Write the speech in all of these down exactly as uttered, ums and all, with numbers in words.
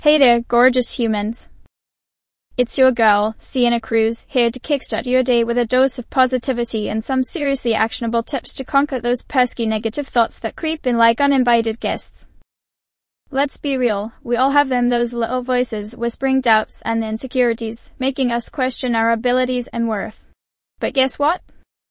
Hey there, gorgeous humans. It's your girl, Sienna Cruz, here to kickstart your day with a dose of positivity and some seriously actionable tips to conquer those pesky negative thoughts that creep in like uninvited guests. Let's be real, we all have them, those little voices whispering doubts and insecurities, making us question our abilities and worth. But guess what?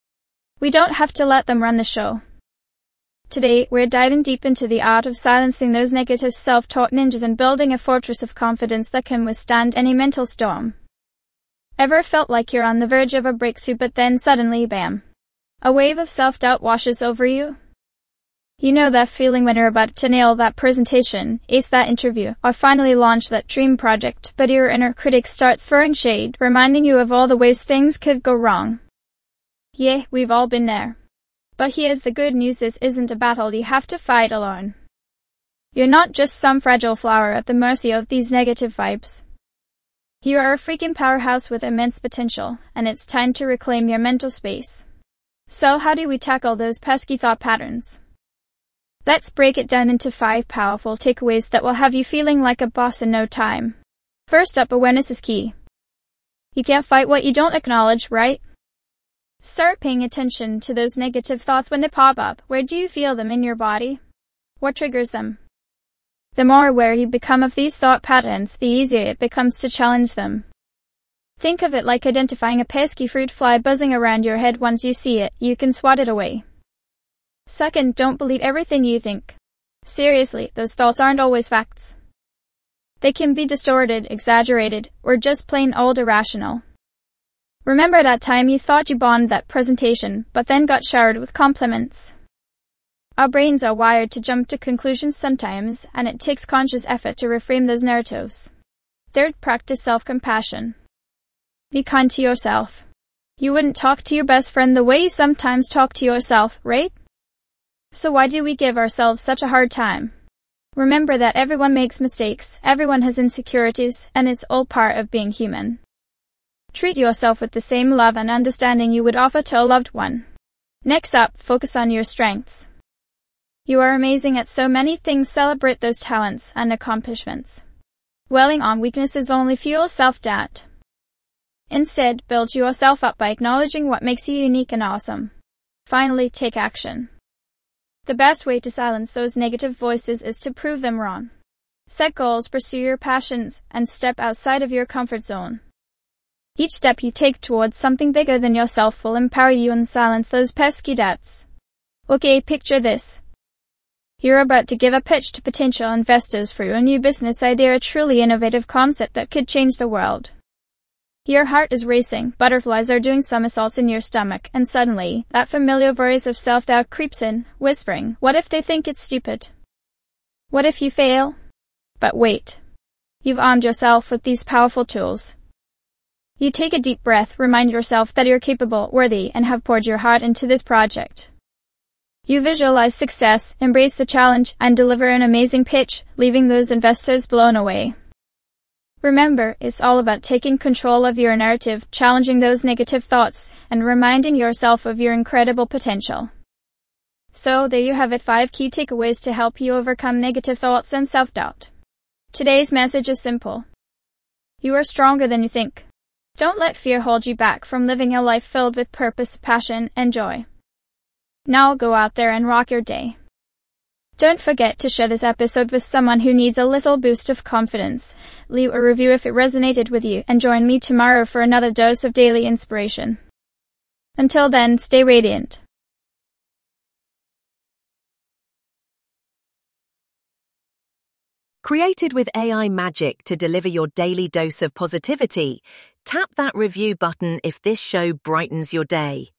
We don't have to let them run the show. Today, we're diving deep into the art of silencing those negative self-taught ninjas and building a fortress of confidence that can withstand any mental storm. Ever felt like you're on the verge of a breakthrough but then suddenly, bam, a wave of self-doubt washes over you? You know that feeling when you're about to nail that presentation, ace that interview, or finally launch that dream project, but your inner critic starts throwing shade, reminding you of all the ways things could go wrong. Yeah, we've all been there. But here's the good news, this isn't a battle you have to fight alone. You're not just some fragile flower at the mercy of these negative vibes. You are a freaking powerhouse with immense potential, and it's time to reclaim your mental space. So how do we tackle those pesky thought patterns? Let's break it down into five powerful takeaways that will have you feeling like a boss in no time. First up, awareness is key. You can't fight what you don't acknowledge, right? Start paying attention to those negative thoughts when they pop up. Where do you feel them in your body? What triggers them? The more aware you become of these thought patterns, the easier it becomes to challenge them. Think of it like identifying a pesky fruit fly buzzing around your head. Once you see it, you can swat it away. Second, don't believe everything you think. Seriously, those thoughts aren't always facts. They can be distorted, exaggerated, or just plain old irrational. Remember that time you thought you bombed that presentation, but then got showered with compliments? Our brains are wired to jump to conclusions sometimes, and it takes conscious effort to reframe those narratives. Third, practice self-compassion. Be kind to yourself. You wouldn't talk to your best friend the way you sometimes talk to yourself, right? So why do we give ourselves such a hard time? Remember that everyone makes mistakes, everyone has insecurities, and it's all part of being human. Treat yourself with the same love and understanding you would offer to a loved one. Next up, focus on your strengths. You are amazing at so many things. Celebrate those talents and accomplishments. Dwelling on weaknesses only fuels self-doubt. Instead, build yourself up by acknowledging what makes you unique and awesome. Finally, take action. The best way to silence those negative voices is to prove them wrong. Set goals, pursue your passions, and step outside of your comfort zone. Each step you take towards something bigger than yourself will empower you and silence those pesky doubts. Okay, picture this. You're about to give a pitch to potential investors for your new business idea, a truly innovative concept that could change the world. Your heart is racing, butterflies are doing somersaults in your stomach, and suddenly, that familiar voice of self-doubt creeps in, whispering, what if they think it's stupid? What if you fail? But wait. You've armed yourself with these powerful tools. You take a deep breath, remind yourself that you're capable, worthy, and have poured your heart into this project. You visualize success, embrace the challenge, and deliver an amazing pitch, leaving those investors blown away. Remember, it's all about taking control of your narrative, challenging those negative thoughts, and reminding yourself of your incredible potential. So, there you have it, five key takeaways to help you overcome negative thoughts and self-doubt. Today's message is simple. You are stronger than you think. Don't let fear hold you back from living a life filled with purpose, passion, and joy. Now go out there and rock your day. Don't forget to share this episode with someone who needs a little boost of confidence. Leave a review if it resonated with you, and join me tomorrow for another dose of daily inspiration. Until then, stay radiant. Created with A I magic to deliver your daily dose of positivity, tap that review button if this show brightens your day.